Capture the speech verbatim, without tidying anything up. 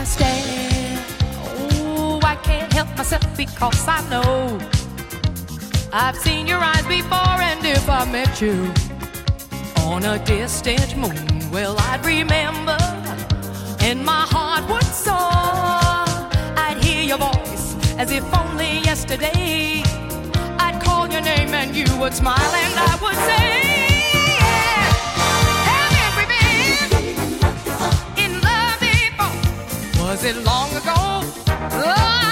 stare. Oh, I can't help myself because I know I've seen your eyes before, and if I met you on a distant moon, well, I'd remember, and my heart would soar. I'd hear your voice as if only yesterday. I'd call your name and you would smile, and I would say, yeah, haven't we been in love before? Was it long ago? Oh,